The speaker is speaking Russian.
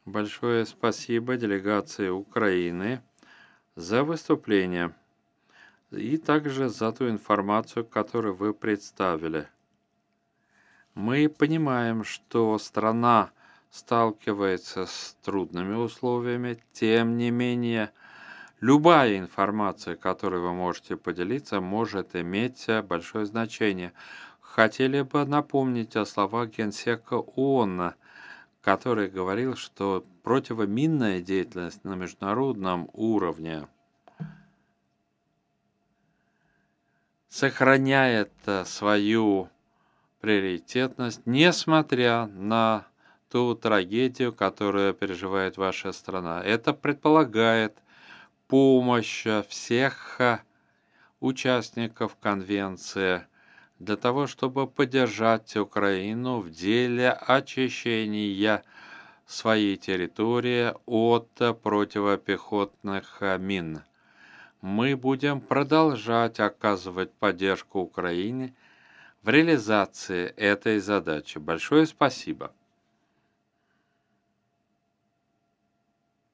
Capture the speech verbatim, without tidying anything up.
Большое спасибо делегации Украины за выступление и также за ту информацию, которую вы представили. Мы понимаем, что страна сталкивается с трудными условиями, тем не менее, любая информация, которой вы можете поделиться, может иметь э, большое значение. Хотели бы напомнить о словах Генсека ООН, который говорил, что противоминная деятельность на международном уровне сохраняет э, свою приоритетность, несмотря на ту трагедию, которую переживает ваша страна. Это предполагает помощь э, всех э, участников конвенции для того, чтобы поддержать Украину в деле очищения своей территории от э, противопехотных э, мин. Мы будем продолжать оказывать поддержку Украине в реализации этой задачи. Большое спасибо.